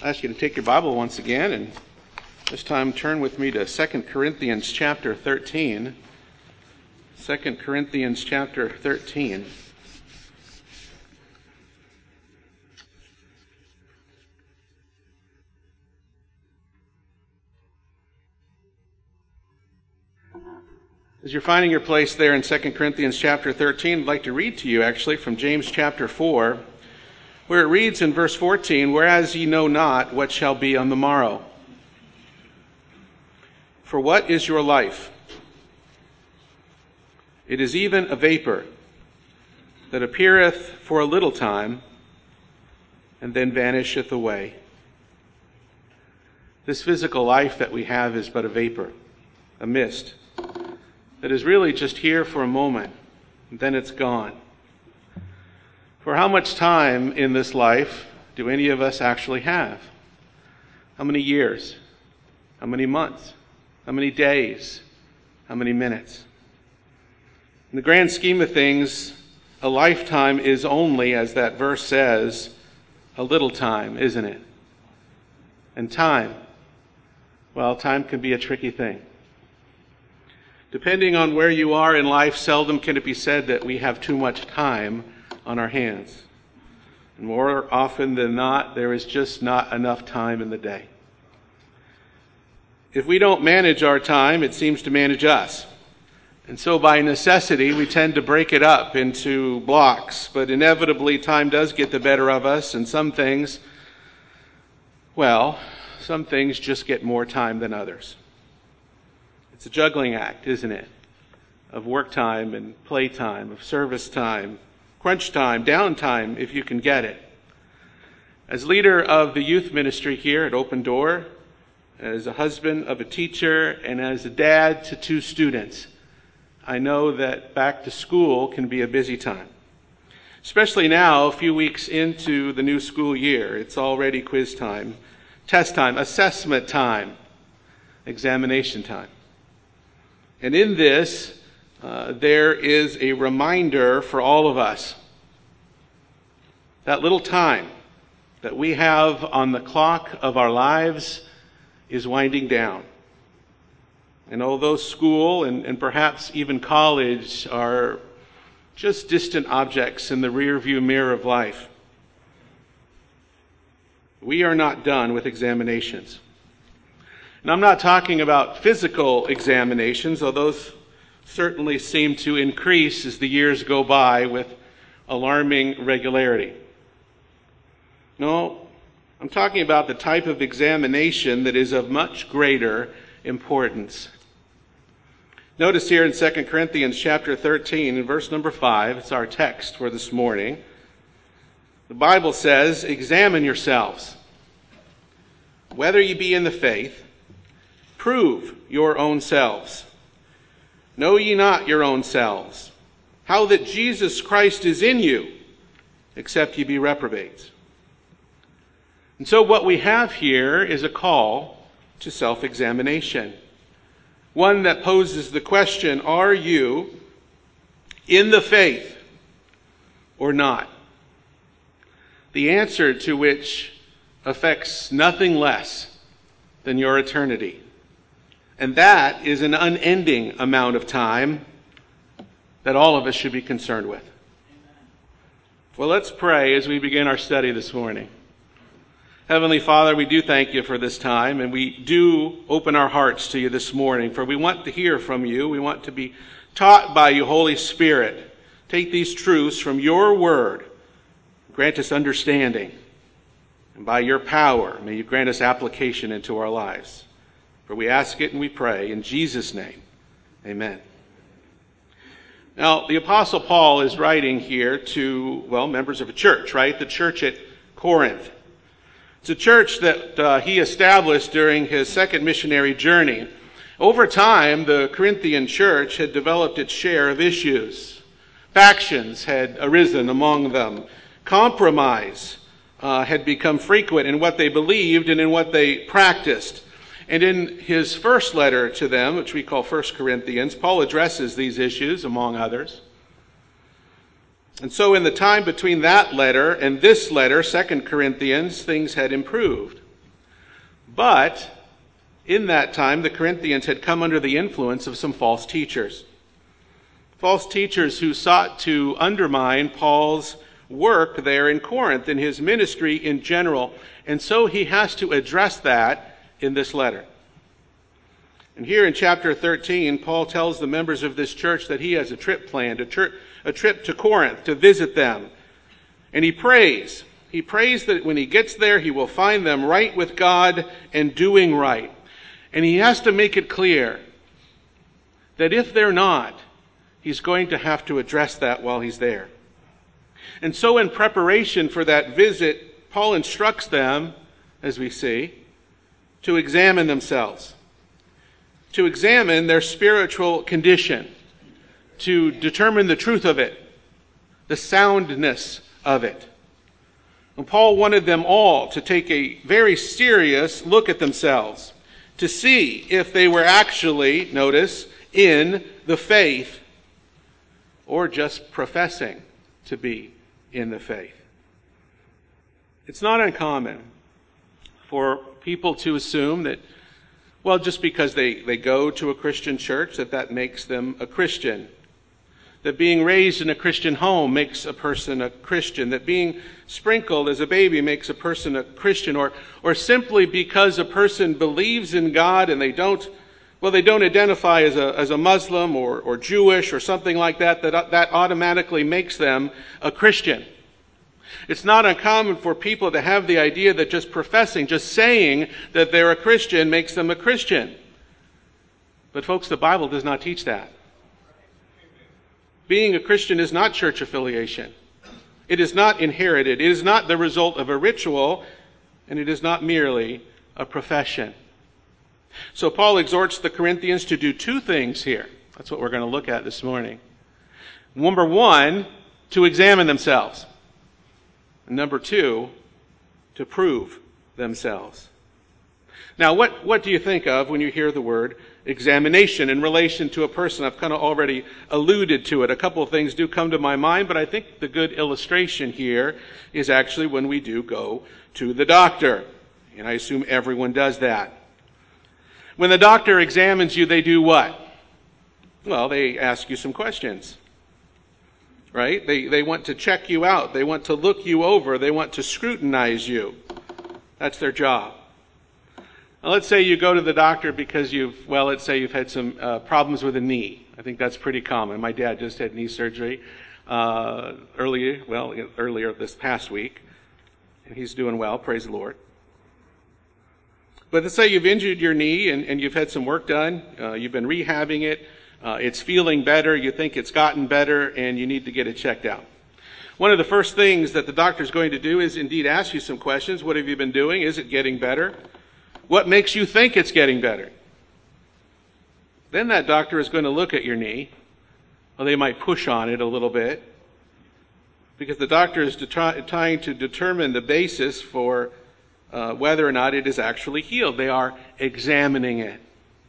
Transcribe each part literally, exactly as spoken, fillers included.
ask you to take your Bible once again, and this time turn with me to Second Corinthians chapter thirteen. Second Corinthians chapter thirteen. As you're finding your place there in Second Corinthians chapter thirteen, I'd like to read to you actually from James chapter four, where it reads in verse fourteen, "Whereas ye know not what shall be on the morrow. For what is your life? It is even a vapor that appeareth for a little time, and then vanisheth away." This physical life that we have is but a vapor, a mist, that is really just here for a moment, and then it's gone. For how much time in this life do any of us actually have? How many years? How many months? How many days? How many minutes? In the grand scheme of things, a lifetime is only, as that verse says, a little time, isn't it? And time, well, time can be a tricky thing. Depending on where you are in life, seldom can it be said that we have too much time on our hands. And more often than not, there is just not enough time in the day. If we don't manage our time, it seems to manage us. And so by necessity, we tend to break it up into blocks. But inevitably, time does get the better of us, and some things, well, some things just get more time than others. It's a juggling act, isn't it? Of work time and play time, of service time, crunch time, downtime, if you can get it. As leader of the youth ministry here at Open Door, as a husband of a teacher, and as a dad to two students, I know that back to school can be a busy time. Especially now, a few weeks into the new school year. It's already quiz time, test time, assessment time, examination time. And in this, uh, there is a reminder for all of us. That little time that we have on the clock of our lives is winding down. And although school and, and perhaps even college are just distant objects in the rearview mirror of life, we are not done with examinations. And I'm not talking about physical examinations, although those certainly seem to increase as the years go by with alarming regularity. No, I'm talking about the type of examination that is of much greater importance. Notice here in Second Corinthians chapter thirteen, in verse number five, it's our text for this morning. The Bible says, "Examine yourselves, whether ye be in the faith. Prove your own selves. Know ye not your own selves, how that Jesus Christ is in you, except ye be reprobates." And so what we have here is a call to self-examination. One that poses the question, are you in the faith or not? The answer to which affects nothing less than your eternity. And that is an unending amount of time that all of us should be concerned with. Well, let's pray as we begin our study this morning. Heavenly Father, we do thank you for this time, and we do open our hearts to you this morning, for we want to hear from you. We want to be taught by you, Holy Spirit. Take these truths from your word. Grant us understanding. And by your power, may you grant us application into our lives. For we ask it and we pray in Jesus' name. Amen. Now, the Apostle Paul is writing here to, well, members of a church, right? The church at Corinth. It's a church that uh, he established during his second missionary journey. Over time, the Corinthian church had developed its share of issues. Factions had arisen among them. Compromise uh, had become frequent in what they believed and in what they practiced. And in his first letter to them, which we call First Corinthians, Paul addresses these issues, among others. And so in the time between that letter and this letter, Second Corinthians, things had improved. But in that time, the Corinthians had come under the influence of some false teachers. False teachers who sought to undermine Paul's work there in Corinth and his ministry in general. And so he has to address that in this letter. And here in chapter thirteen, Paul tells the members of this church that he has a trip planned, a, tri- a trip to Corinth to visit them. And he prays. He prays that when he gets there, he will find them right with God and doing right. And he has to make it clear that if they're not, he's going to have to address that while he's there. And so in preparation for that visit, Paul instructs them, as we see, to examine themselves, to examine their spiritual condition, to determine the truth of it, the soundness of it. And Paul wanted them all to take a very serious look at themselves, to see if they were actually, notice, in the faith or just professing to be in the faith. It's not uncommon for people to assume that, well, just because they, they go to a Christian church, that that makes them a Christian. That being raised in a Christian home makes a person a Christian. That being sprinkled as a baby makes a person a Christian. Or, or simply because a person believes in God and they don't, well, they don't identify as a, as a Muslim or, or Jewish or something like that, that, that automatically makes them a Christian. It's not uncommon for people to have the idea that just professing, just saying that they're a Christian makes them a Christian. But folks, the Bible does not teach that. Being a Christian is not church affiliation. It is not inherited. It is not the result of a ritual, and it is not merely a profession. So Paul exhorts the Corinthians to do two things here. That's what we're going to look at this morning. Number one, to examine themselves. And number two, to prove themselves. Now, what, what do you think of when you hear the word examination in relation to a person? I've kind of already alluded to it. A couple of things do come to my mind, but I think the good illustration here is actually when we do go to the doctor. And I assume everyone does that. When the doctor examines you, they do what? Well, they ask you some questions. Right? They, they want to check you out. They want to look you over. They want to scrutinize you. That's their job. Now, let's say you go to the doctor because you've, well, let's say you've had some uh, problems with a knee. I think that's pretty common. My dad just had knee surgery uh, earlier, well, earlier this past week. And he's doing well, praise the Lord. But let's say you've injured your knee and, and you've had some work done. Uh, you've been rehabbing it. Uh, it's feeling better. You think it's gotten better and you need to get it checked out. One of the first things that the doctor's going to do is indeed ask you some questions. What have you been doing? Is it getting better? What makes you think it's getting better? Then that doctor is going to look at your knee. Well, they might push on it a little bit because the doctor is det- trying to determine the basis for uh, whether or not it is actually healed. They are examining it.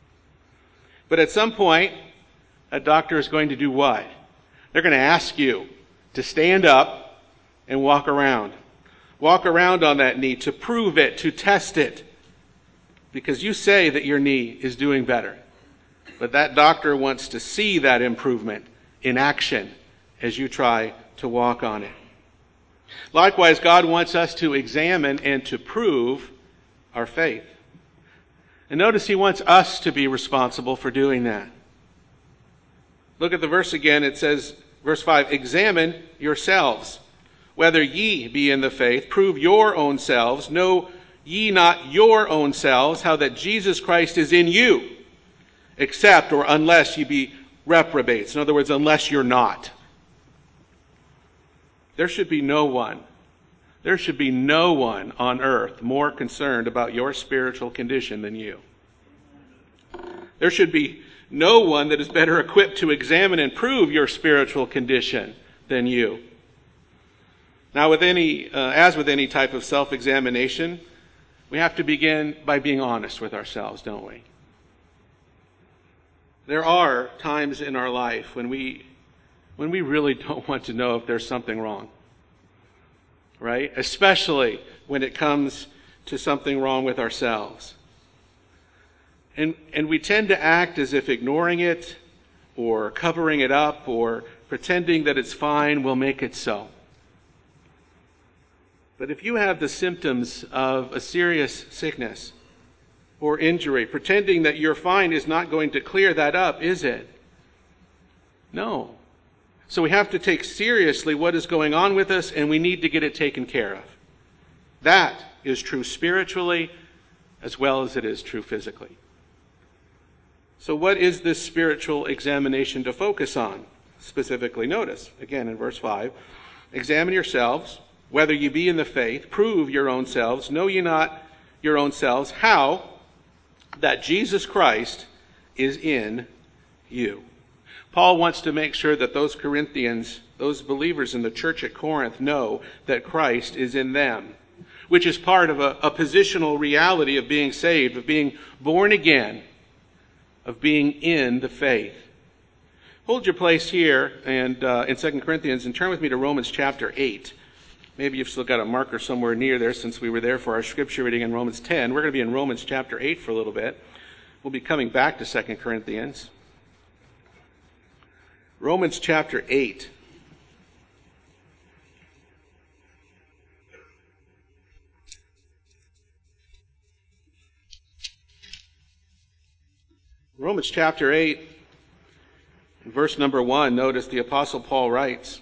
But at some point, a doctor is going to do what? They're going to ask you to stand up and walk around. Walk around on that knee to prove it, to test it. Because you say that your knee is doing better. But that doctor wants to see that improvement in action as you try to walk on it. Likewise, God wants us to examine and to prove our faith. And notice he wants us to be responsible for doing that. Look at the verse again. It says, verse five, examine yourselves, whether ye be in the faith. Prove your own selves. Know ye not your own selves, how that Jesus Christ is in you, except or unless ye be reprobates. In other words, unless you're not. There should be no one, there should be no one on earth more concerned about your spiritual condition than you. There should be no one that is better equipped to examine and prove your spiritual condition than you. Now, with any, uh, as with any type of self-examination, we have to begin by being honest with ourselves, don't we? There are times in our life when we when we really don't want to know if there's something wrong. Right? Especially when it comes to something wrong with ourselves. And, and we tend to act as if ignoring it or covering it up or pretending that it's fine will make it so. But if you have the symptoms of a serious sickness or injury, pretending that you're fine is not going to clear that up, is it? No. So we have to take seriously what is going on with us, and we need to get it taken care of. That is true spiritually as well as it is true physically. So what is this spiritual examination to focus on? Specifically, notice, again in verse five, examine yourselves, whether you be in the faith, prove your own selves, know ye not your own selves, how that Jesus Christ is in you. Paul wants to make sure that those Corinthians, those believers in the church at Corinth, know that Christ is in them, which is part of a, a positional reality of being saved, of being born again, of being in the faith. Hold your place here and uh, in Second Corinthians and turn with me to Romans chapter eight. Maybe you've still got a marker somewhere near there since we were there for our scripture reading in Romans ten. We're going to be in Romans chapter eight for a little bit. We'll be coming back to Second Corinthians. Romans chapter eight. Romans chapter eight, verse number one, notice the Apostle Paul writes,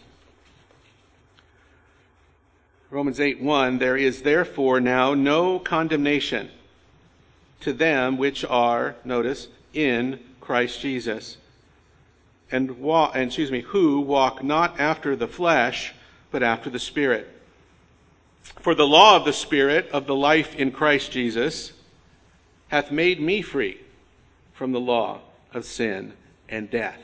Romans eight one, there is therefore now no condemnation to them which are, notice, in Christ Jesus, and, walk, and excuse me, who walk not after the flesh, but after the Spirit. For the law of the Spirit of the life in Christ Jesus hath made me free from the law of sin and death.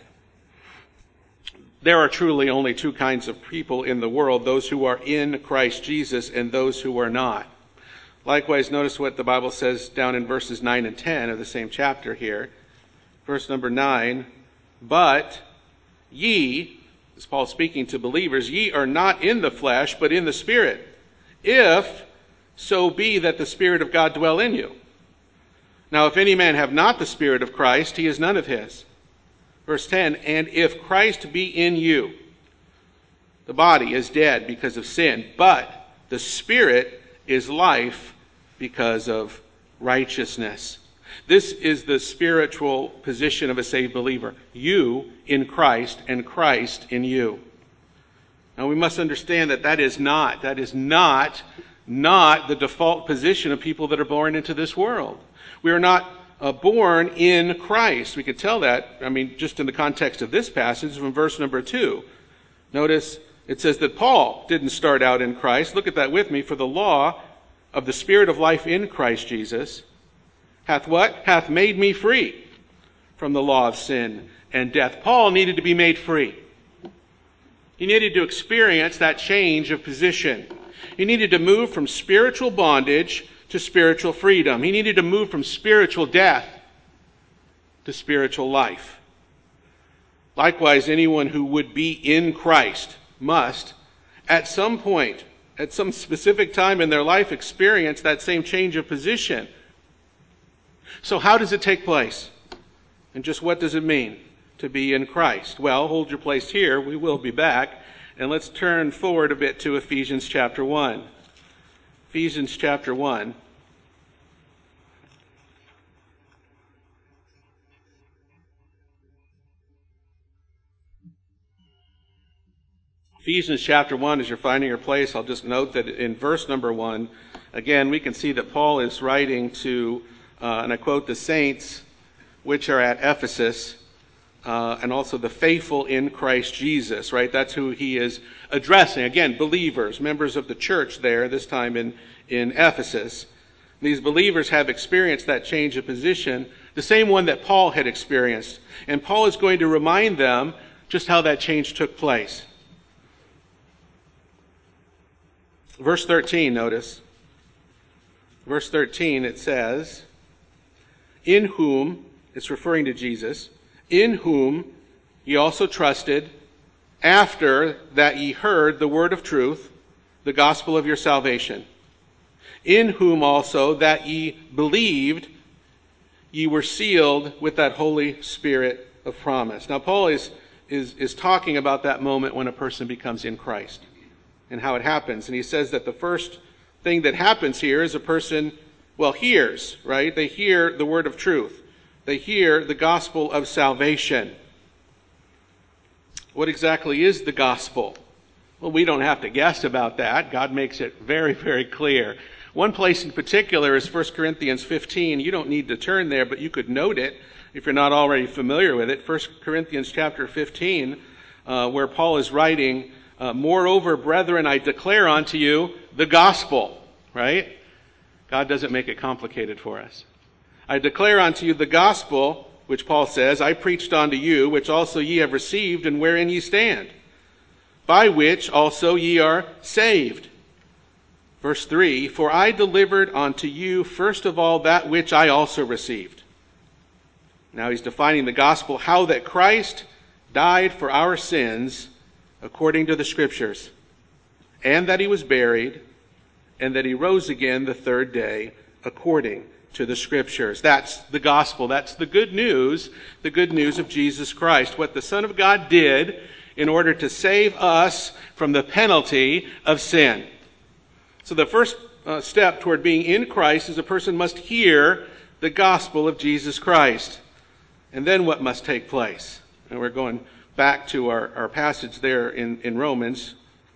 There are truly only two kinds of people in the world, those who are in Christ Jesus and those who are not. Likewise, notice what the Bible says down in verses nine and ten of the same chapter here. Verse number nine, but ye, as Paul speaking to believers, ye are not in the flesh, but in the Spirit, if so be that the Spirit of God dwell in you. Now, if any man have not the Spirit of Christ, he is none of his. Verse ten, and if Christ be in you, the body is dead because of sin, but the Spirit is life because of righteousness. This is the spiritual position of a saved believer. You in Christ and Christ in you. Now we must understand that that is not, that is not, not the default position of people that are born into this world. We are not uh, born in Christ. We could tell that, I mean, just in the context of this passage from verse number two. Notice it says that Paul didn't start out in Christ. Look at that with me. For the law of the Spirit of life in Christ Jesus hath what? Hath made me free from the law of sin and death. Paul needed to be made free. He needed to experience that change of position. He needed to move from spiritual bondage to spiritual freedom. He needed to move from spiritual death to spiritual life. Likewise, anyone who would be in Christ must, at some point, at some specific time in their life, experience that same change of position. So how does it take place? And just what does it mean to be in Christ? Well, hold your place here. We will be back. And let's turn forward a bit to Ephesians chapter one. Ephesians chapter one. Ephesians chapter one, as you're finding your place, I'll just note that in verse number one, again, we can see that Paul is writing to, uh, and I quote, the saints which are at Ephesus, uh, and also the faithful in Christ Jesus, right? That's who he is addressing. Again, believers, members of the church there, this time in, in Ephesus. These believers have experienced that change of position, the same one that Paul had experienced. And Paul is going to remind them just how that change took place. Verse thirteen, notice. Verse thirteen, it says, in whom, it's referring to Jesus, in whom ye also trusted, after that ye heard the word of truth, the gospel of your salvation. in whom also that ye believed, ye were sealed with that Holy Spirit of promise. Now Paul is, is, is talking about that moment when a person becomes in Christ and how it happens. And he says that the first thing that happens here is a person, well, hears, right? They hear the word of truth. They hear the gospel of salvation. What exactly is the gospel? Well, we don't have to guess about that. God makes it very, very clear. One place in particular is First Corinthians fifteen. You don't need to turn there, but you could note it if you're not already familiar with it. First Corinthians chapter fifteen, uh, where Paul is writing, uh, Moreover, brethren, I declare unto you the gospel, right? God doesn't make it complicated for us. I declare unto you the gospel, which Paul says, I preached unto you, which also ye have received, and wherein ye stand, by which also ye are saved. Verse three, For I delivered unto you first of all that which I also received. Now he's defining the gospel, how that Christ died for our sins according to the Scriptures, and that he was buried, and that he rose again the third day according to the Scriptures. That's the gospel. That's the good news, the good news of Jesus Christ. What the Son of God did in order to save us from the penalty of sin. So the first uh, step toward being in Christ is a person must hear the gospel of Jesus Christ. And then what must take place? And we're going back to our, our passage there in, in Romans.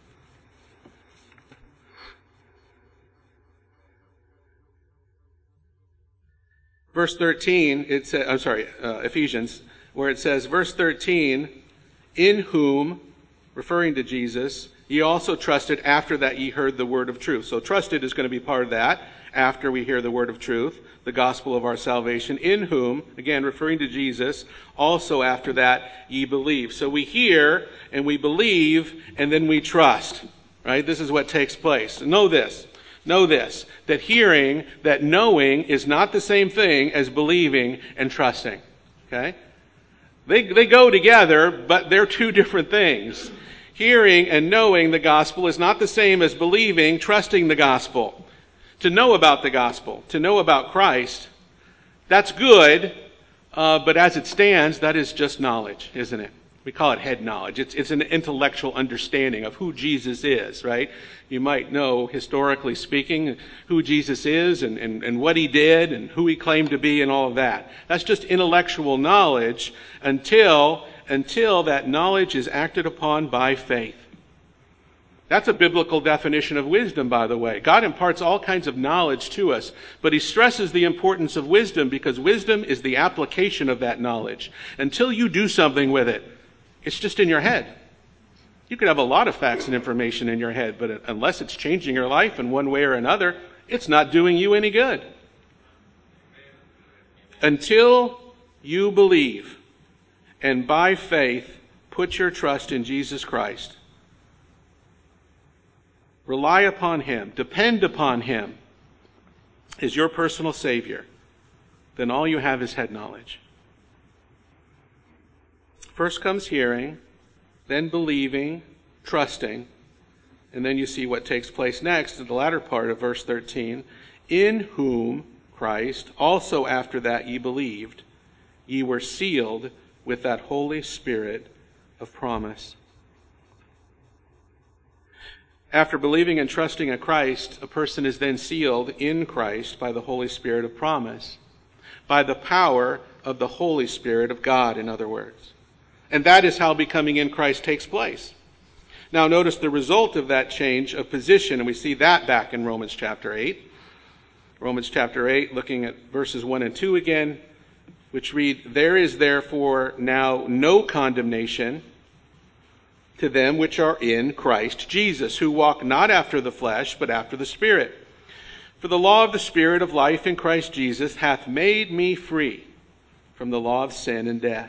Verse thirteen, it says, I'm sorry, uh, Ephesians, where it says, verse thirteen, in whom, referring to Jesus, ye also trusted after that ye heard the word of truth. So trusted is going to be part of that, after we hear the word of truth, the gospel of our salvation, in whom, again referring to Jesus, also after that ye believe. So we hear and we believe and then we trust, right? This is what takes place. Know this. Know this, that hearing, that knowing is not the same thing as believing and trusting. Okay? They, they go together, but they're two different things. Hearing and knowing the gospel is not the same as believing, trusting the gospel. To know about the gospel, to know about Christ, that's good, uh, but as it stands, that is just knowledge, isn't it? We call it head knowledge. It's, it's an intellectual understanding of who Jesus is, right? You might know, historically speaking, who Jesus is and, and, and what he did and who he claimed to be and all of that. That's just intellectual knowledge until, until that knowledge is acted upon by faith. That's a biblical definition of wisdom, by the way. God imparts all kinds of knowledge to us, but he stresses the importance of wisdom because wisdom is the application of that knowledge. Until you do something with it, it's just in your head. You could have a lot of facts and information in your head, but unless it's changing your life in one way or another, it's not doing you any good. Until you believe and by faith put your trust in Jesus Christ, rely upon him, depend upon him as your personal Savior, then all you have is head knowledge. First comes hearing, then believing, trusting, and then you see what takes place next in the latter part of verse thirteen. In whom, Christ, also after that ye believed, ye were sealed with that Holy Spirit of promise. After believing and trusting in Christ, a person is then sealed in Christ by the Holy Spirit of promise, by the power of the Holy Spirit of God, in other words. And that is how becoming in Christ takes place. Now notice the result of that change of position, and we see that back in Romans chapter eight. Romans chapter eight, looking at verses one and two again, which read, There is therefore now no condemnation to them which are in Christ Jesus, who walk not after the flesh, but after the Spirit. For the law of the Spirit of life in Christ Jesus hath made me free from the law of sin and death.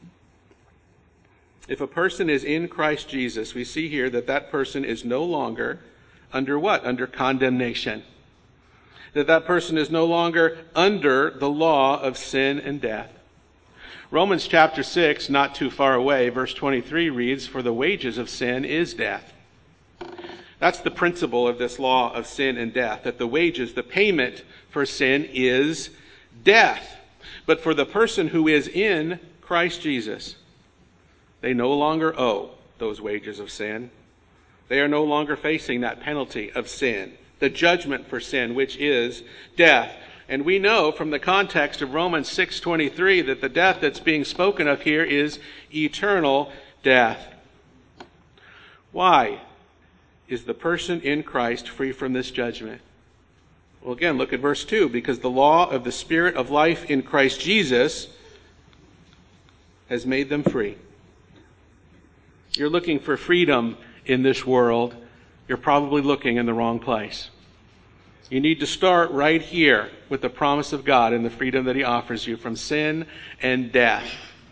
If a person is in Christ Jesus, we see here that that person is no longer under what? Under condemnation. That that person is no longer under the law of sin and death. Romans chapter six, not too far away, verse twenty-three reads, For the wages of sin is death. That's the principle of this law of sin and death, that the wages, the payment for sin is death. But for the person who is in Christ Jesus, they no longer owe those wages of sin. They are no longer facing that penalty of sin, the judgment for sin, which is death. And we know from the context of Romans six twenty-three that the death that's being spoken of here is eternal death. Why is the person in Christ free from this judgment? Well, again, look at verse two. Because the law of the Spirit of life in Christ Jesus has made them free. You're looking for freedom in this world. You're probably looking in the wrong place. You need to start right here with the promise of God and the freedom that He offers you from sin and death.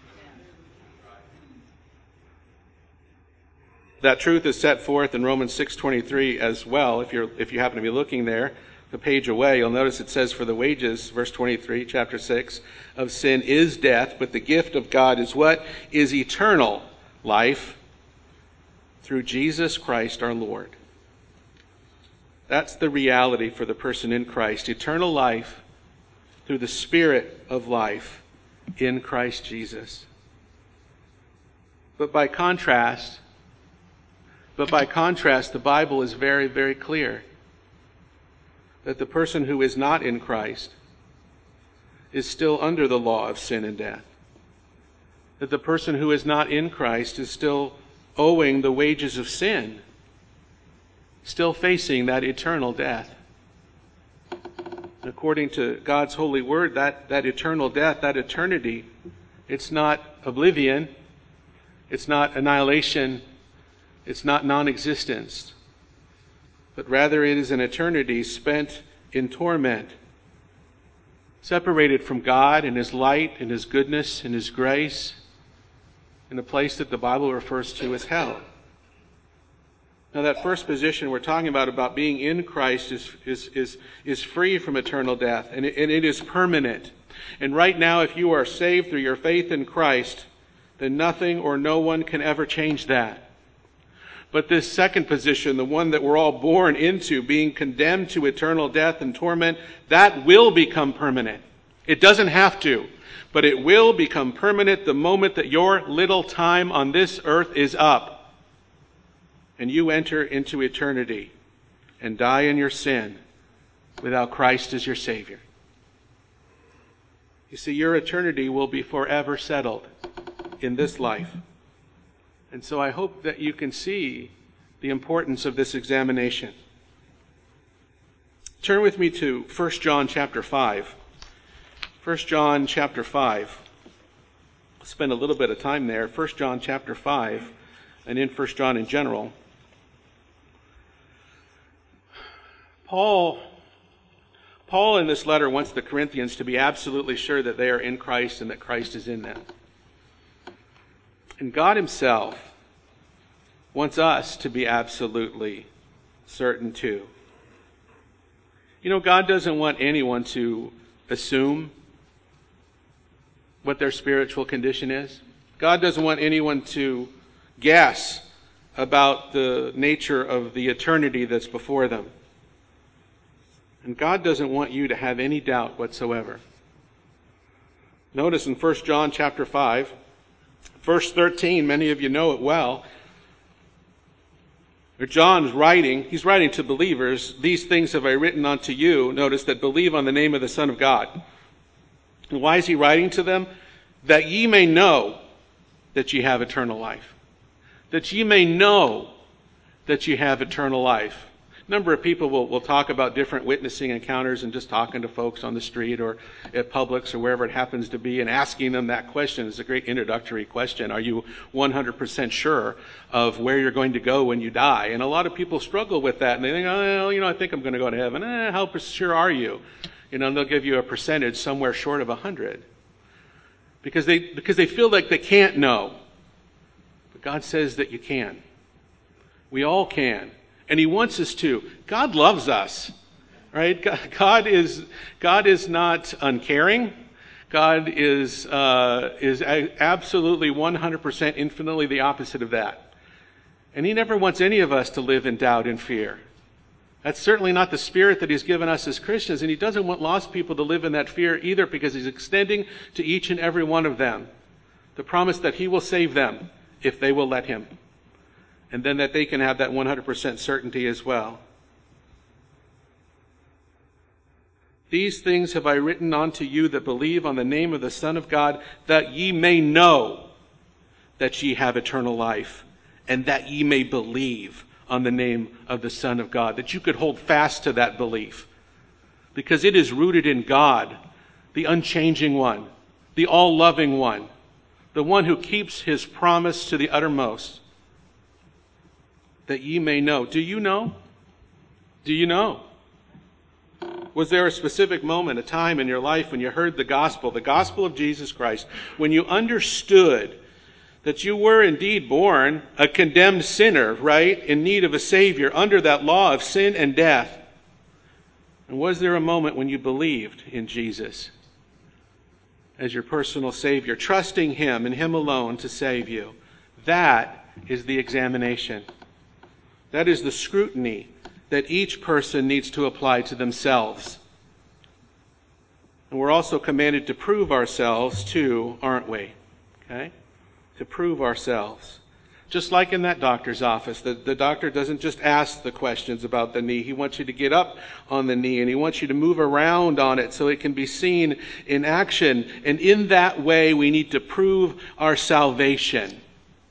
That truth is set forth in Romans six twenty-three as well. If you're if you happen to be looking there, the page away, you'll notice it says, "For the wages," verse twenty-three, chapter six, "of sin is death, but the gift of God is what? Is eternal life through Jesus Christ our Lord." That's the reality for the person in Christ. Eternal life through the Spirit of life in Christ Jesus. But by contrast, but by contrast, the Bible is very, very clear that the person who is not in Christ is still under the law of sin and death. That the person who is not in Christ is still owing the wages of sin, still facing that eternal death. According to God's holy word, that, that eternal death, that eternity, it's not oblivion, it's not annihilation, it's not non-existence, but rather it is an eternity spent in torment, separated from God and His light and His goodness and His grace, in a place that the Bible refers to as hell. Now, that first position we're talking about, about being in Christ, is is is, is free from eternal death, and it, and it is permanent. And right now, if you are saved through your faith in Christ, then nothing or no one can ever change that. But this second position, the one that we're all born into, being condemned to eternal death and torment, that will become permanent. It doesn't have to, but it will become permanent the moment that your little time on this earth is up and you enter into eternity and die in your sin without Christ as your Savior. You see, your eternity will be forever settled in this life. And so I hope that you can see the importance of this examination. Turn with me to First John chapter five. First John chapter five. I'll spend a little bit of time there. First John chapter five, and in First John in general. Paul, Paul in this letter wants the Corinthians to be absolutely sure that they are in Christ and that Christ is in them. And God Himself wants us to be absolutely certain too. You know, God doesn't want anyone to assume what their spiritual condition is. God doesn't want anyone to guess about the nature of the eternity that's before them. And God doesn't want you to have any doubt whatsoever. Notice in First John chapter five, verse thirteen, many of you know it well. John's writing, he's writing to believers, "These things have I written unto you," notice, "that believe on the name of the Son of God." And why is he writing to them? "That ye may know that ye have eternal life." That ye may know that ye have eternal life. A number of people will, will talk about different witnessing encounters and just talking to folks on the street or at Publix or wherever it happens to be and asking them that question. It's a great introductory question. Are you one hundred percent sure of where you're going to go when you die? And a lot of people struggle with that and they think, oh, well, you know, I think I'm going to go to heaven. Eh, how sure are you? You know, and they'll give you a percentage somewhere short of a hundred. Because they, because they feel like they can't know. But God says that you can. We all can. And He wants us to. God loves us, right? God is God is not uncaring. God is uh, is absolutely one hundred percent infinitely the opposite of that. And he never wants any of us to live in doubt and fear. That's certainly not the spirit that he's given us as Christians, and he doesn't want lost people to live in that fear either, because he's extending to each and every one of them the promise that he will save them if they will let him, and then that they can have that one hundred percent certainty as well. These things have I written unto you that believe on the name of the Son of God, that ye may know that ye have eternal life, and that ye may believe on the name of the Son of God, that you could hold fast to that belief, because it is rooted in God, the unchanging one, the all-loving one, the one who keeps his promise to the uttermost, that ye may know. Do you know? Do you know? Was there a specific moment, a time in your life when you heard the gospel, the gospel of Jesus Christ, when you understood that you were indeed born a condemned sinner, right, in need of a Savior, under that law of sin and death? And was there a moment when you believed in Jesus as your personal Savior, trusting him and him alone to save you? That is the examination. That is the scrutiny that each person needs to apply to themselves. And we're also commanded to prove ourselves too, aren't we? Okay? To prove ourselves. Just like in that doctor's office, the, the doctor doesn't just ask the questions about the knee. He wants you to get up on the knee, and he wants you to move around on it so it can be seen in action. And in that way, we need to prove our salvation.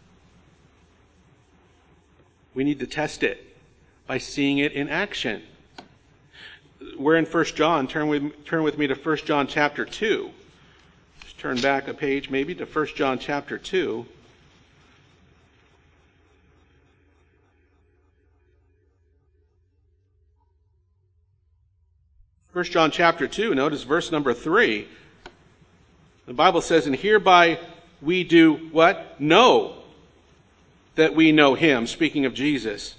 We need to test it by seeing it in action. We're in First John. Turn with, turn with me to First John chapter two. Just turn back a page maybe to First John chapter two. First John chapter two, notice verse number three. The Bible says, and hereby we do what? Know that we know him, speaking of Jesus,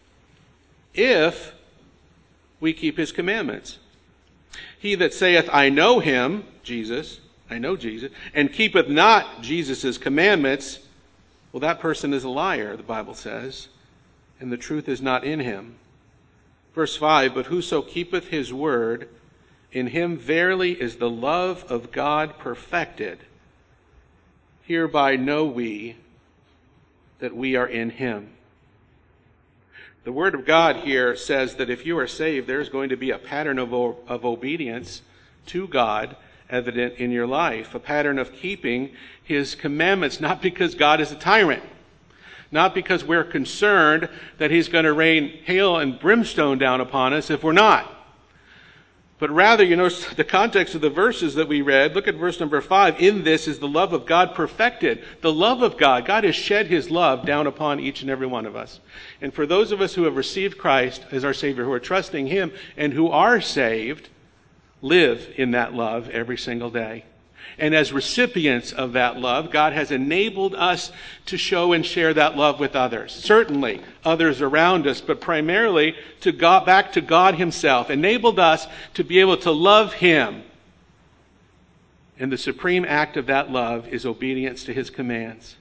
if we keep his commandments. He that saith, I know him, Jesus, I know Jesus, and keepeth not Jesus' commandments, well, that person is a liar, the Bible says, and the truth is not in him. Verse five, but whoso keepeth his word, in him verily is the love of God perfected. Hereby know we that we are in him. The Word of God here says that if you are saved, there's going to be a pattern of, of obedience to God evident in your life, a pattern of keeping his commandments, not because God is a tyrant, not because we're concerned that he's going to rain hail and brimstone down upon us if we're not. But rather, you know, the context of the verses that we read, look at verse number five. In this is the love of God perfected. The love of God. God has shed his love down upon each and every one of us. And for those of us who have received Christ as our Savior, who are trusting him and who are saved, live in that love every single day. And as recipients of that love, God has enabled us to show and share that love with others. Certainly others around us, but primarily to God, back to God himself, enabled us to be able to love him. And the supreme act of that love is obedience to his commands.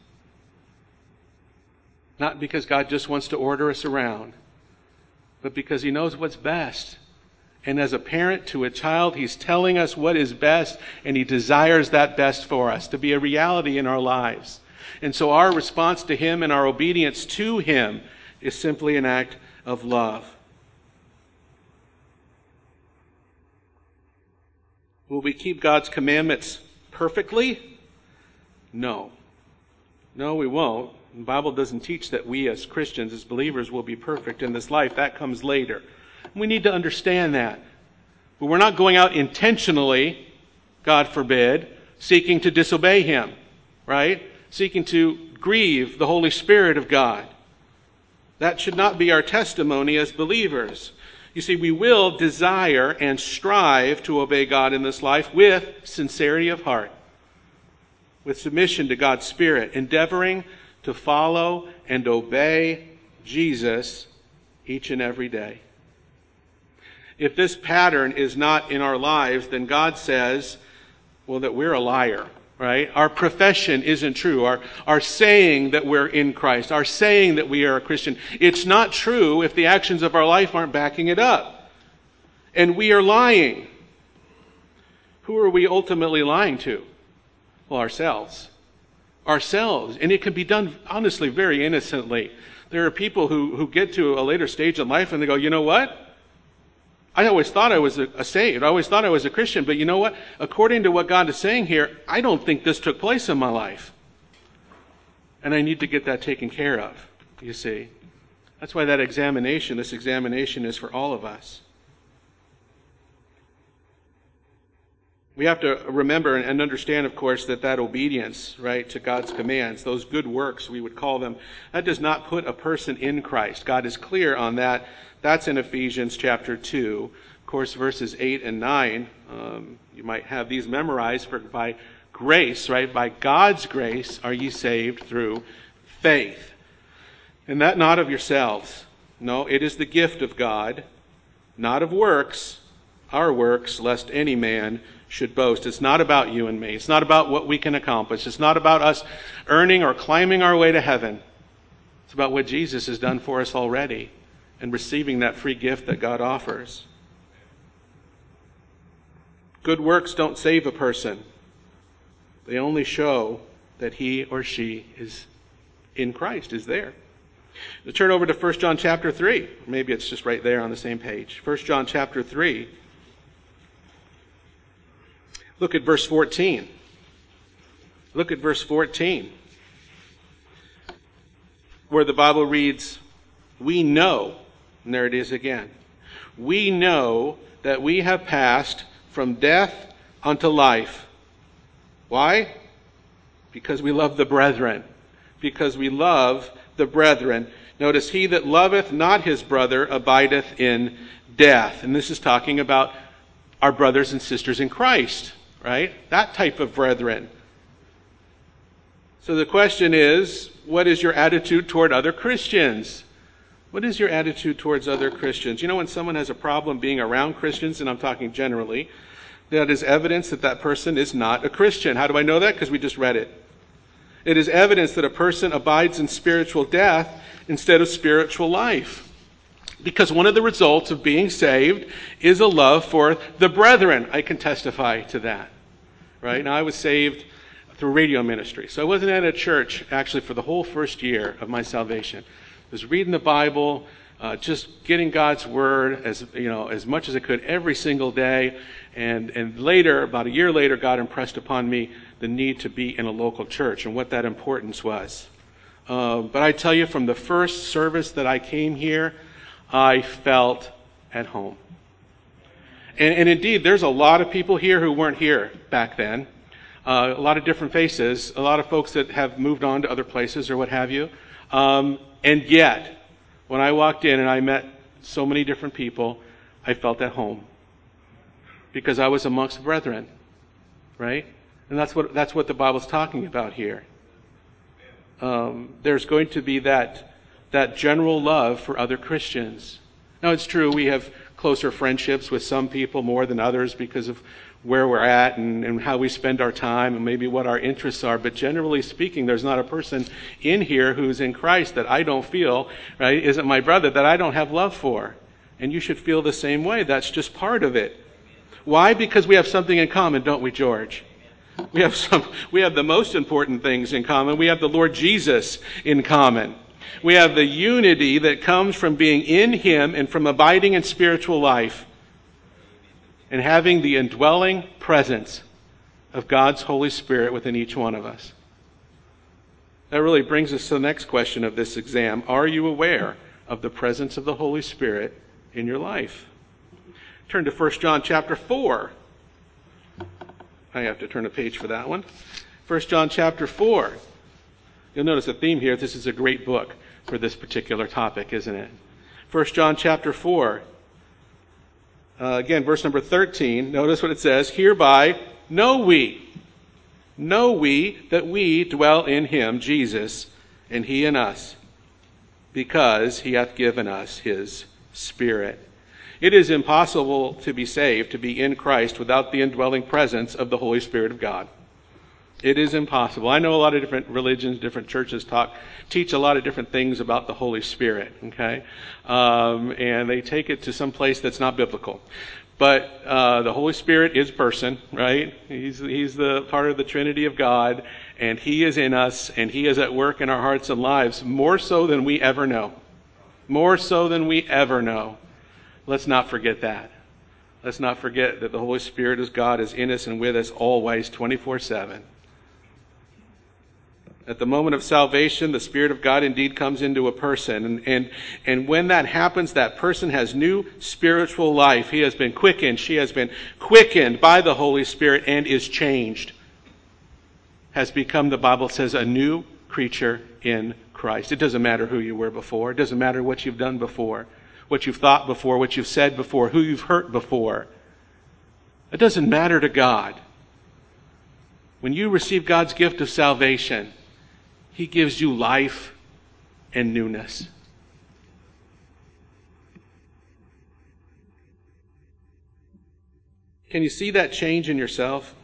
Not because God just wants to order us around, but because he knows what's best. And as a parent to a child, he's telling us what is best, and he desires that best for us to be a reality in our lives. And so our response to him and our obedience to him is simply an act of love. Will we keep God's commandments perfectly? No. No, we won't. The Bible doesn't teach that we as Christians, as believers, will be perfect in this life. That comes later. We need to understand that. But we're not going out intentionally, God forbid, seeking to disobey him, right? Seeking to grieve the Holy Spirit of God. That should not be our testimony as believers. You see, we will desire and strive to obey God in this life with sincerity of heart, with submission to God's Spirit, endeavoring to follow and obey Jesus each and every day. If this pattern is not in our lives, then God says, well, that we're a liar. right? Our profession isn't true. Our, our saying that we're in Christ, our saying that we are a Christian, it's not true if the actions of our life aren't backing it up. And we are lying. Who are we ultimately lying to? Well, ourselves. Ourselves. And it can be done, honestly, very innocently. There are people who, who get to a later stage in life and they go, you know what? I always thought I was a, a saved. I always thought I was a Christian. But you know what? According to what God is saying here, I don't think this took place in my life. And I need to get that taken care of, you see. That's why that examination, this examination is for all of us. We have to remember and understand, of course, that that obedience, right, to God's commands, those good works, we would call them, that does not put a person in Christ. God is clear on that. That's in Ephesians chapter two. Of course, verses eight and nine, um, you might have these memorized. For by grace, right, by God's grace are ye saved through faith. And that not of yourselves. No, it is the gift of God, not of works, our works, lest any man should boast. It's not about you and me. It's not about what we can accomplish. It's not about us earning or climbing our way to heaven. It's about what Jesus has done for us already and receiving that free gift that God offers. Good works don't save a person. They only show that he or she is in Christ, is there. Let's turn over to First John chapter three. Maybe it's just right there on the same page. First John chapter three. Look at verse fourteen. Look at verse fourteen. Where the Bible reads, we know, and there it is again. We know that we have passed from death unto life. Why? Because we love the brethren. Because we love the brethren. Notice, he that loveth not his brother abideth in death. And this is talking about our brothers and sisters in Christ, right? That type of brethren. So the question is, what is your attitude toward other Christians? What is your attitude towards other Christians? You know, when someone has a problem being around Christians, and I'm talking generally, that is evidence that that person is not a Christian. How do I know that? Because we just read it. It is evidence that a person abides in spiritual death instead of spiritual life. Because one of the results of being saved is a love for the brethren. I can testify to that. Right? Now, I was saved through radio ministry. So I wasn't at a church actually for the whole first year of my salvation. I was reading the Bible, uh, just getting God's word as you know as much as I could every single day. And and later, about a year later, God impressed upon me the need to be in a local church and what that importance was. Uh, but I tell you, from the first service that I came here, I felt at home. And, and indeed, there's a lot of people here who weren't here back then. Uh, a lot of different faces, a lot of folks that have moved on to other places or what have you. Um, and yet, when I walked in and I met so many different people, I felt at home. Because I was amongst brethren, right? And that's what that's what the Bible's talking about here. Um, there's going to be that that general love for other Christians. Now, it's true, we have closer friendships with some people more than others because of where we're at and, and how we spend our time and maybe what our interests are. But generally speaking, there's not a person in here who's in Christ that I don't feel, right, isn't my brother, that I don't have love for. And you should feel the same way. That's just part of it. Why? Because we have something in common, don't we, George? We have some, we have the most important things in common. We have the Lord Jesus in common. We have the unity that comes from being in Him and from abiding in spiritual life and having the indwelling presence of God's Holy Spirit within each one of us. That really brings us to the next question of this exam. Are you aware of the presence of the Holy Spirit in your life? Turn to First John chapter four. I have to turn a page for that one. First John chapter four. You'll notice a theme here. This is a great book for this particular topic, isn't it? First John chapter four. Uh, again, verse number thirteen. Notice what it says. Hereby know we, know we that we dwell in Him, Jesus, and He in us, because He hath given us His Spirit. It is impossible to be saved, to be in Christ, without the indwelling presence of the Holy Spirit of God. It is impossible. I know a lot of different religions, different churches talk, teach a lot of different things about the Holy Spirit, okay? Um, and they take it to some place that's not biblical. But uh, the Holy Spirit is person, right? He's, he's the part of the Trinity of God, and He is in us, and He is at work in our hearts and lives, more so than we ever know. More so than we ever know. Let's not forget that. Let's not forget that the Holy Spirit is God, is in us and with us always, twenty-four seven. At the moment of salvation, the Spirit of God indeed comes into a person. And, and, and when that happens, that person has new spiritual life. He has been quickened. She has been quickened by the Holy Spirit and is changed. Has become, the Bible says, a new creature in Christ. It doesn't matter who you were before. It doesn't matter what you've done before, what you've thought before, what you've said before, who you've hurt before. It doesn't matter to God. When you receive God's gift of salvation, He gives you life and newness. Can you see that change in yourself?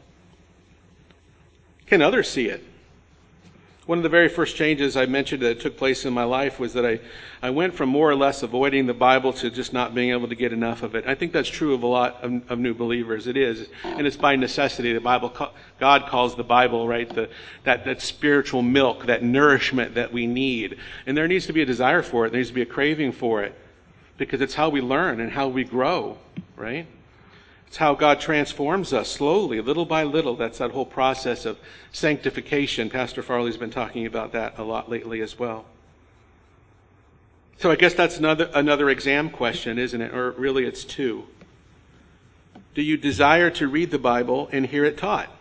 Can others see it? One of the very first changes I mentioned that took place in my life was that I, I went from more or less avoiding the Bible to just not being able to get enough of it. I think that's true of a lot of, of new believers. It is. And it's by necessity. The Bible, God calls the Bible, right, the, that, that spiritual milk, that nourishment that we need. And there needs to be a desire for it. There needs to be a craving for it. Because it's how we learn and how we grow, right? It's how God transforms us slowly, little by little. That's that whole process of sanctification. Pastor Farley's been talking about that a lot lately as well. So I guess that's another another exam question, isn't it? Or really it's two. Do you desire to read the Bible and hear it taught?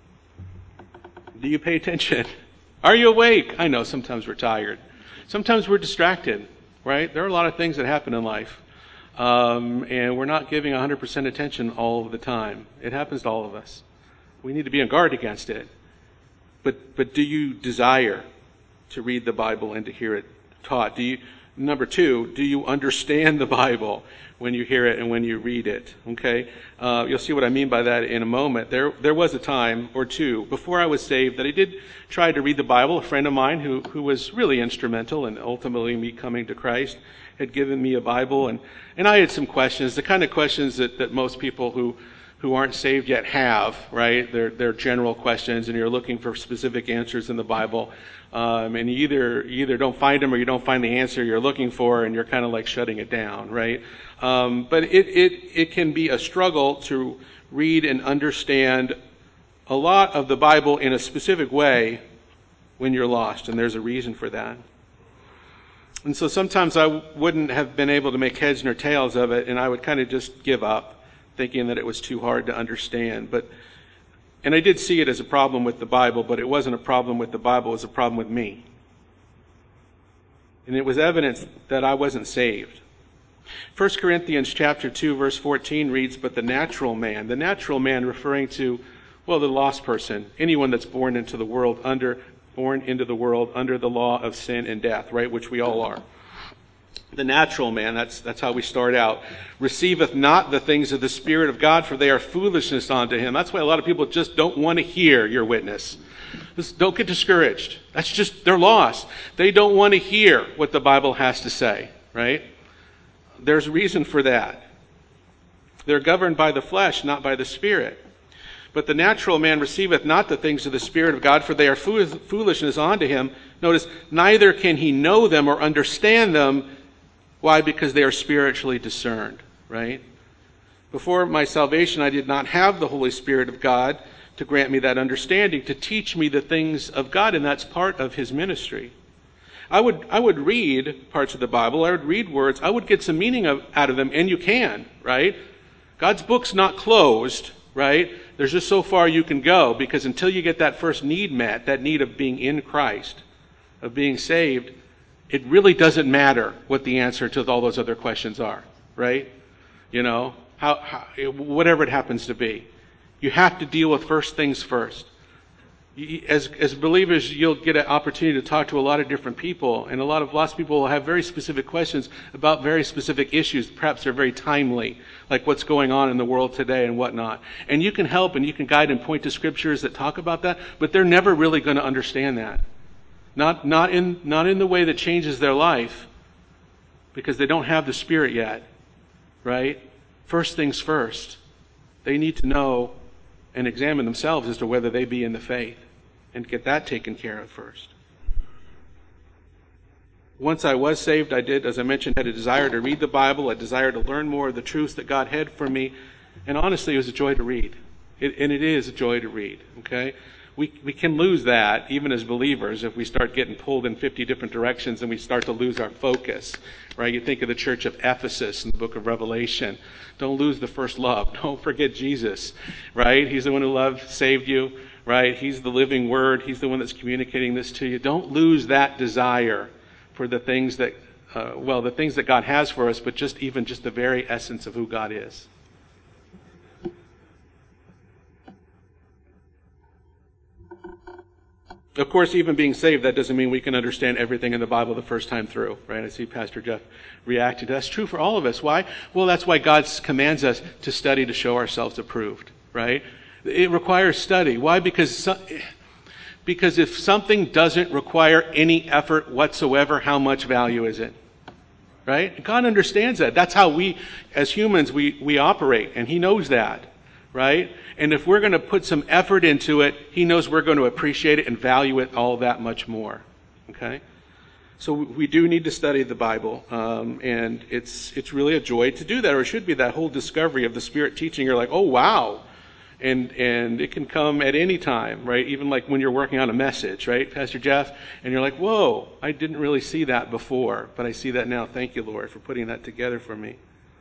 Do you pay attention? Are you awake? I know sometimes we're tired. Sometimes we're distracted, right? There are a lot of things that happen in life. Um, and we're not giving one hundred percent attention all of the time. It happens to all of us. We need to be on guard against it. But but do you desire to read the Bible and to hear it taught? Do you, number two, do you understand the Bible when you hear it and when you read it? Okay, uh, you'll see what I mean by that in a moment. There there was a time or two before I was saved that I did try to read the Bible. A friend of mine who who was really instrumental in ultimately me coming to Christ had given me a Bible, and, and I had some questions, the kind of questions that, that most people who, who aren't saved yet have, right? They're, they're general questions, and you're looking for specific answers in the Bible. Um, and you either, you either don't find them or you don't find the answer you're looking for, and you're kind of like shutting it down, right? Um, but it, it, it can be a struggle to read and understand a lot of the Bible in a specific way when you're lost, and there's a reason for that. And so sometimes I wouldn't have been able to make heads nor tails of it, and I would kind of just give up, thinking that it was too hard to understand. But, and I did see it as a problem with the Bible, but it wasn't a problem with the Bible, it was a problem with me. And it was evidence that I wasn't saved. First Corinthians chapter two, verse fourteen reads, "But the natural man," the natural man referring to, well, the lost person, anyone that's born into the world under born into the world under the law of sin and death, right, which we all are. The natural man, that's that's how we start out, "receiveth not the things of the Spirit of God, for they are foolishness unto him." That's why a lot of people just don't want to hear your witness. Just don't get discouraged. That's just, they're lost. They don't want to hear what the Bible has to say, right? There's reason for that. They're governed by the flesh, not by the Spirit. "But the natural man receiveth not the things of the Spirit of God, for they are foolishness unto him." Notice, "neither can he know them or understand them." Why? Because they are spiritually discerned, right? Before my salvation, I did not have the Holy Spirit of God to grant me that understanding, to teach me the things of God, and that's part of His ministry. I would I would read parts of the Bible, I would read words, I would get some meaning of, out of them, and you can, right? God's book's not closed, right? There's just so far you can go, because until you get that first need met, that need of being in Christ, of being saved, it really doesn't matter what the answer to all those other questions are, right? You know, how, how whatever it happens to be. You have to deal with first things first. As, as believers, you'll get an opportunity to talk to a lot of different people, and a lot of lost people will have very specific questions about very specific issues. Perhaps they're very timely, like what's going on in the world today and whatnot. And you can help and you can guide and point to scriptures that talk about that, but they're never really going to understand that. Not, not in, not in the way that changes their life, because they don't have the Spirit yet, right? First things first. They need to know and examine themselves as to whether they be in the faith, and get that taken care of first. Once I was saved, I did, as I mentioned, had a desire to read the Bible, a desire to learn more of the truths that God had for me, and honestly, it was a joy to read. It, and it is a joy to read, okay? We, we can lose that, even as believers, if we start getting pulled in fifty different directions and we start to lose our focus, right? You think of the church of Ephesus in the book of Revelation. Don't lose the first love. Don't forget Jesus, right? He's the one who loved, saved you, right? He's the living word. He's the one that's communicating this to you. Don't lose that desire for the things that, uh, well, the things that God has for us, but just even just the very essence of who God is. Of course, even being saved, that doesn't mean we can understand everything in the Bible the first time through, right? I see Pastor Jeff reacting. That's true for all of us. Why? Well, that's why God commands us to study to show ourselves approved, right? It requires study. Why? Because, because if something doesn't require any effort whatsoever, how much value is it? Right? God understands that. That's how we, as humans, we, we operate, and He knows that. Right? And if we're going to put some effort into it, He knows we're going to appreciate it and value it all that much more. Okay? So we do need to study the Bible, um, and it's it's really a joy to do that, or it should be that whole discovery of the Spirit teaching. You're like, oh, wow. And and it can come at any time, right? Even like when you're working on a message, right, Pastor Jeff? And you're like, whoa, I didn't really see that before, but I see that now. Thank you, Lord, for putting that together for me.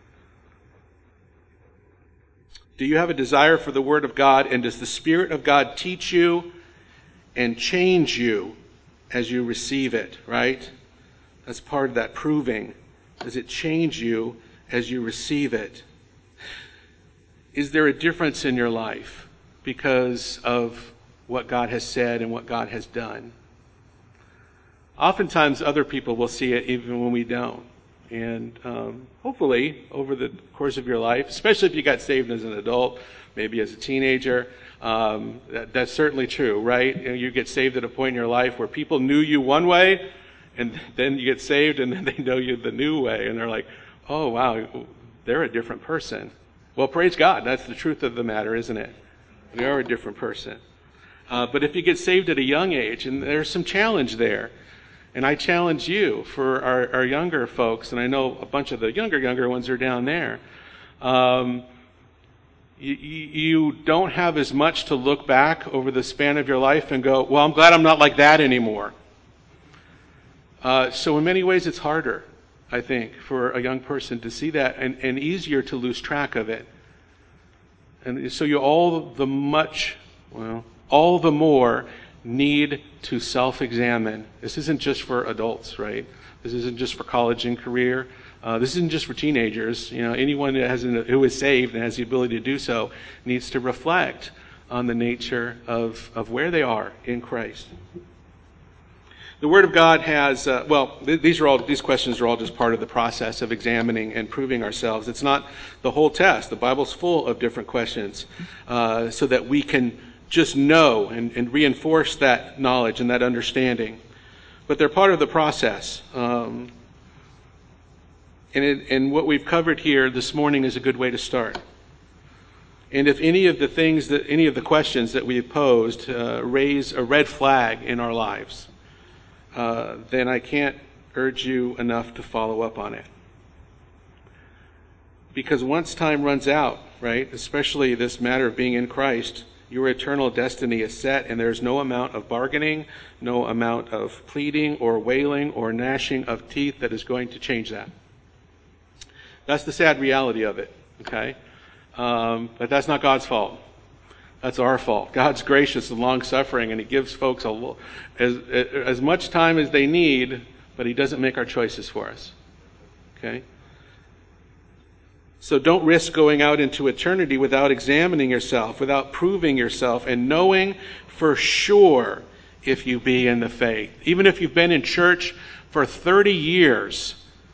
Do you have a desire for the Word of God, and does the Spirit of God teach you and change you as you receive it, right? That's part of that proving. Does it change you as you receive it? Is there a difference in your life because of what God has said and what God has done? Oftentimes other people will see it even when we don't. And um, hopefully, over the course of your life, especially if you got saved as an adult, maybe as a teenager, um, that, that's certainly true, right? You know, you get saved at a point in your life where people knew you one way, and then you get saved, and then they know you the new way, and they're like, oh, wow, they're a different person. Well, praise God. That's the truth of the matter, isn't it? We are a different person. Uh, but if you get saved at a young age, and there's some challenge there, and I challenge you for our, our younger folks, and I know a bunch of the younger, younger ones are down there. Um, you, you don't have as much to look back over the span of your life and go, well, I'm glad I'm not like that anymore. Uh, so in many ways, it's harder, I think, for a young person to see that, and, and easier to lose track of it. And so you all the much, well, all the more need to self-examine. This isn't just for adults, right? This isn't just for college and career. Uh, this isn't just for teenagers. You know, anyone that has an, who is saved and has the ability to do so needs to reflect on the nature of, of where they are in Christ. The Word of God has, uh, well, th- these are all these questions are all just part of the process of examining and proving ourselves. It's not the whole test. The Bible's full of different questions, uh, so that we can just know and, and reinforce that knowledge and that understanding. But they're part of the process. Um, and, it, and what we've covered here this morning is a good way to start. And if any of the things that, any of the questions that we've posed uh, raise a red flag in our lives, uh, then I can't urge you enough to follow up on it. Because once time runs out, right, especially this matter of being in Christ, your eternal destiny is set, and there's no amount of bargaining, no amount of pleading or wailing or gnashing of teeth that is going to change that. That's the sad reality of it, okay? Um, but that's not God's fault. That's our fault. God's gracious and long-suffering, and He gives folks a, as, as much time as they need, but He doesn't make our choices for us, okay? So don't risk going out into eternity without examining yourself, without proving yourself, and knowing for sure if you be in the faith. Even if you've been in church for thirty years,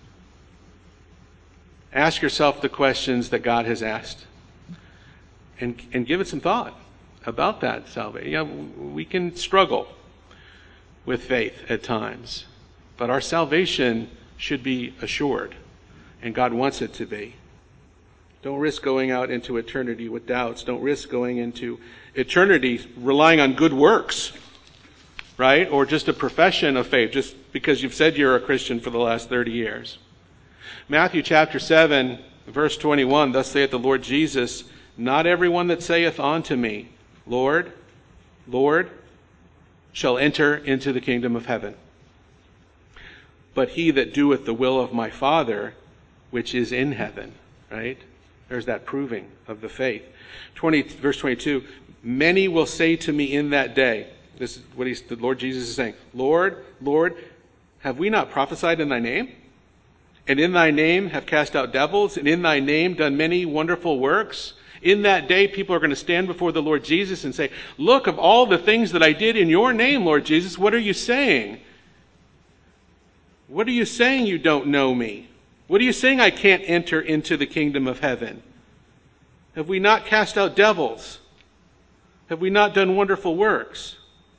ask yourself the questions that God has asked. And, and give it some thought about that salvation. Yeah, we can struggle with faith at times, but our salvation should be assured, and God wants it to be. Don't risk going out into eternity with doubts. Don't risk going into eternity relying on good works, right? Or just a profession of faith, just because you've said you're a Christian for the last thirty years. Matthew chapter seven, verse twenty-one, thus saith the Lord Jesus, not everyone that saith unto me, Lord, Lord, shall enter into the kingdom of heaven, but he that doeth the will of my Father, which is in heaven. Right? There's that proving of the faith. twenty, verse twenty-two, many will say to me in that day, this is what he's, the Lord Jesus is saying, Lord, Lord, have we not prophesied in thy name? And in thy name have cast out devils, and in thy name done many wonderful works? In that day, people are going to stand before the Lord Jesus and say, look, of all the things that I did in your name, Lord Jesus, what are you saying? What are you saying you don't know me? What are you saying I can't enter into the kingdom of heaven? Have we not cast out devils? Have we not done wonderful works?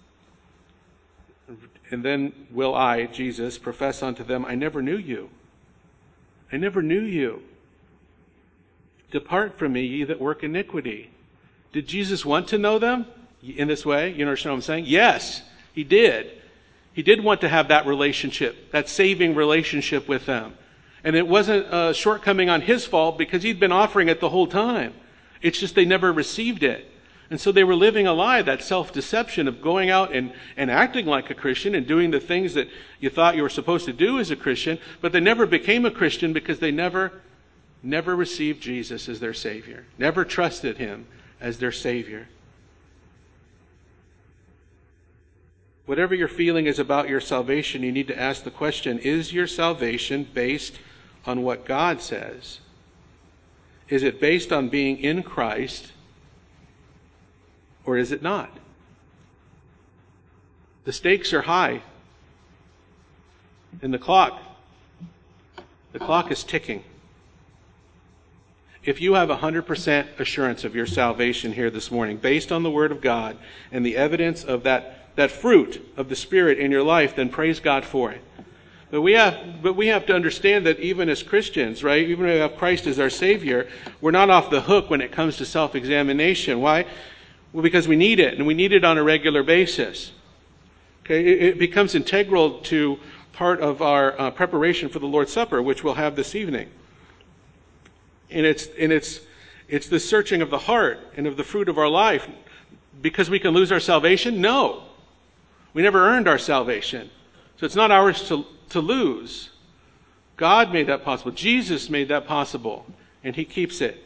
And then will I, Jesus, profess unto them, I never knew you. I never knew you. Depart from me, ye that work iniquity. Did Jesus want to know them in this way? You understand what I'm saying? Yes, he did. He did want to have that relationship, that saving relationship with them. And it wasn't a shortcoming on his fault because he'd been offering it the whole time. It's just they never received it. And so they were living a lie, that self-deception of going out and, and acting like a Christian and doing the things that you thought you were supposed to do as a Christian, but they never became a Christian because they never Never received Jesus as their Savior. Never trusted him as their Savior. Whatever your feeling is about your salvation, you need to ask the question, is your salvation based on what God says? Is it based on being in Christ, or is it not? The stakes are high. And the clock, the clock is ticking. If you have one hundred percent assurance of your salvation here this morning, based on the Word of God and the evidence of that, that fruit of the Spirit in your life, then praise God for it. But we have, but we have to understand that even as Christians, right, even if we have Christ as our Savior, we're not off the hook when it comes to self-examination. Why? Well, because we need it, and we need it on a regular basis. Okay, it, it becomes integral to part of our uh, preparation for the Lord's Supper, which we'll have this evening. And it's, and it's, it's the searching of the heart and of the fruit of our life. Because we can lose our salvation? No. We never earned our salvation. So it's not ours to, to lose. God made that possible. Jesus made that possible. And he keeps it.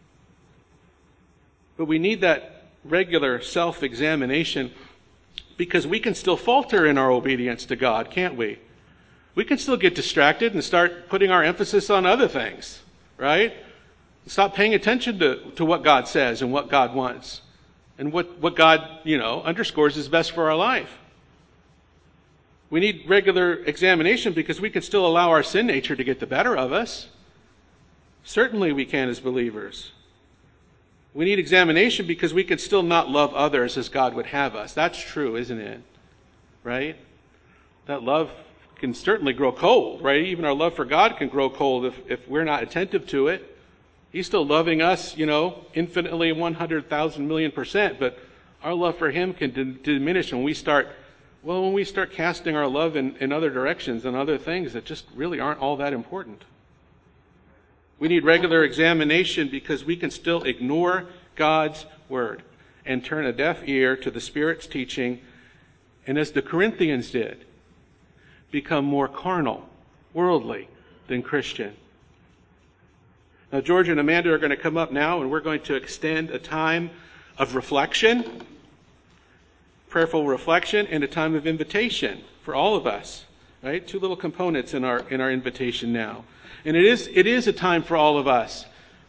But we need that regular self-examination because we can still falter in our obedience to God, can't we? We can still get distracted and start putting our emphasis on other things, right? Stop paying attention to, to what God says and what God wants and what, what God, you know, underscores is best for our life. We need regular examination because we can still allow our sin nature to get the better of us. Certainly we can as believers. We need examination because we can still not love others as God would have us. That's true, isn't it? Right? That love can certainly grow cold, right? Even our love for God can grow cold if, if we're not attentive to it. He's still loving us, you know, infinitely one hundred thousand million percent, but our love for him can d- diminish when we start, well, when we start casting our love in, in other directions and other things that just really aren't all that important. We need regular examination because we can still ignore God's word and turn a deaf ear to the Spirit's teaching, and as the Corinthians did, become more carnal, worldly than Christian. Now, George and Amanda are going to come up now, and we're going to extend a time of reflection, prayerful reflection, and a time of invitation for all of us. Right? Two little components in our in our invitation now. And it is it is a time for all of us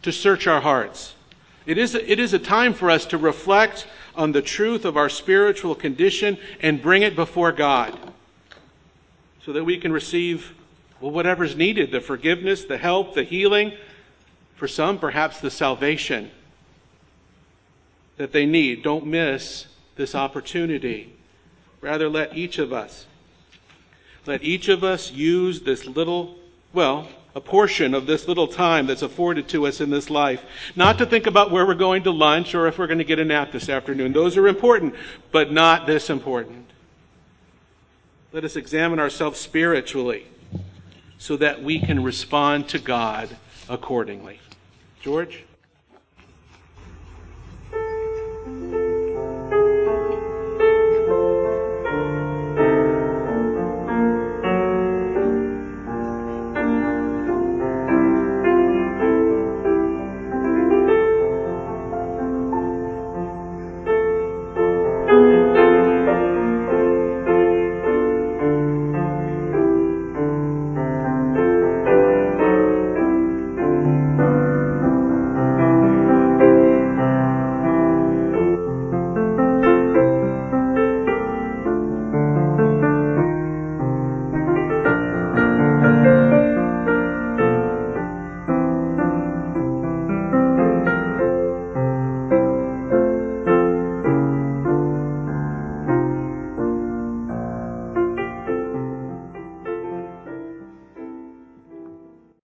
to search our hearts. It is, it is a time for us to reflect on the truth of our spiritual condition and bring it before God so that we can receive, well, whatever's needed, the forgiveness, the help, the healing, for some, perhaps the salvation that they need. Don't miss this opportunity. Rather, let each of us, let each of us use this little, well, a portion of this little time that's afforded to us in this life. Not to think about where we're going to lunch or if we're going to get a nap this afternoon. Those are important, but not this important. Let us examine ourselves spiritually so that we can respond to God accordingly. George?